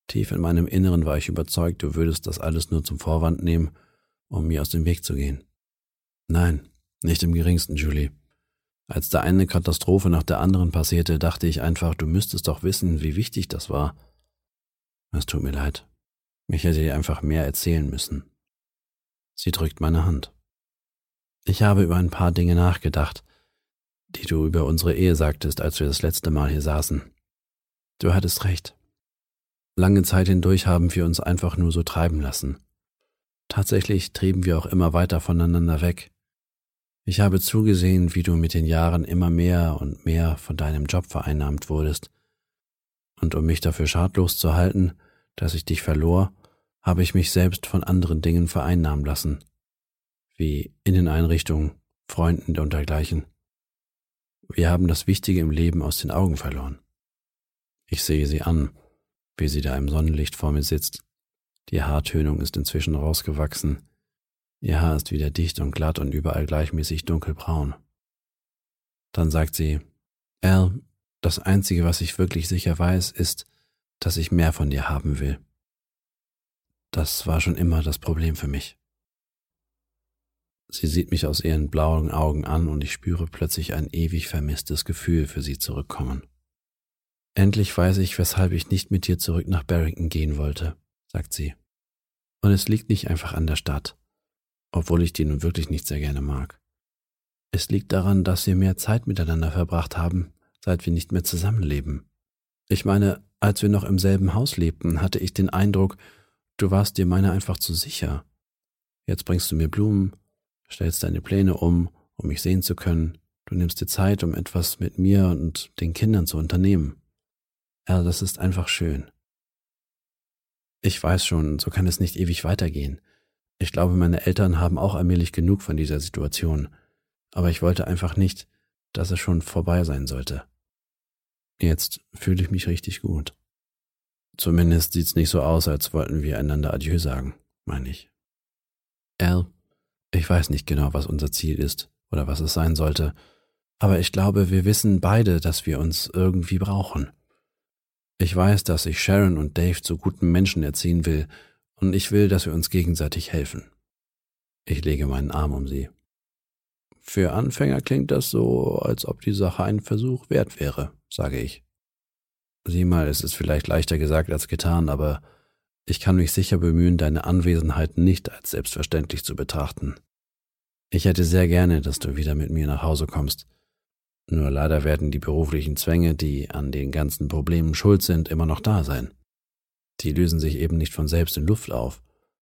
Tief in meinem Inneren war ich überzeugt, du würdest das alles nur zum Vorwand nehmen, um mir aus dem Weg zu gehen. Nein, nicht im geringsten, Julie. Als da eine Katastrophe nach der anderen passierte, dachte ich einfach, du müsstest doch wissen, wie wichtig das war. Es tut mir leid. Ich hätte dir einfach mehr erzählen müssen. Sie drückt meine Hand. Ich habe über ein paar Dinge nachgedacht, die du über unsere Ehe sagtest, als wir das letzte Mal hier saßen. Du hattest recht. Lange Zeit hindurch haben wir uns einfach nur so treiben lassen. Tatsächlich trieben wir auch immer weiter voneinander weg. Ich habe zugesehen, wie du mit den Jahren immer mehr und mehr von deinem Job vereinnahmt wurdest. Und um mich dafür schadlos zu halten, dass ich dich verlor, habe ich mich selbst von anderen Dingen vereinnahmen lassen, wie Inneneinrichtungen, Freunden und dergleichen. Wir haben das Wichtige im Leben aus den Augen verloren. Ich sehe sie an, wie sie da im Sonnenlicht vor mir sitzt. Die Haartönung ist inzwischen rausgewachsen. Ihr Haar ist wieder dicht und glatt und überall gleichmäßig dunkelbraun. Dann sagt sie, Al, das Einzige, was ich wirklich sicher weiß, ist, dass ich mehr von dir haben will. Das war schon immer das Problem für mich. Sie sieht mich aus ihren blauen Augen an und ich spüre plötzlich ein ewig vermisstes Gefühl für sie zurückkommen. Endlich weiß ich, weshalb ich nicht mit dir zurück nach Barrington gehen wollte, sagt sie. Und es liegt nicht einfach an der Stadt, obwohl ich die nun wirklich nicht sehr gerne mag. Es liegt daran, dass wir mehr Zeit miteinander verbracht haben, seit wir nicht mehr zusammenleben. Ich meine, als wir noch im selben Haus lebten, hatte ich den Eindruck, du warst dir meiner einfach zu sicher. Jetzt bringst du mir Blumen, stellst deine Pläne um mich sehen zu können. Du nimmst dir Zeit, um etwas mit mir und den Kindern zu unternehmen. Ja, das ist einfach schön. Ich weiß schon, so kann es nicht ewig weitergehen. Ich glaube, meine Eltern haben auch allmählich genug von dieser Situation. Aber ich wollte einfach nicht, dass es schon vorbei sein sollte. Jetzt fühle ich mich richtig gut. Zumindest sieht's nicht so aus, als wollten wir einander Adieu sagen, meine ich. Al, ich weiß nicht genau, was unser Ziel ist oder was es sein sollte, aber ich glaube, wir wissen beide, dass wir uns irgendwie brauchen. Ich weiß, dass ich Sharon und Dave zu guten Menschen erziehen will und ich will, dass wir uns gegenseitig helfen. Ich lege meinen Arm um sie. Für Anfänger klingt das so, als ob die Sache einen Versuch wert wäre, sage ich. Sieh mal, es ist vielleicht leichter gesagt als getan, aber ich kann mich sicher bemühen, deine Anwesenheit nicht als selbstverständlich zu betrachten. Ich hätte sehr gerne, dass du wieder mit mir nach Hause kommst. Nur leider werden die beruflichen Zwänge, die an den ganzen Problemen schuld sind, immer noch da sein. Die lösen sich eben nicht von selbst in Luft auf.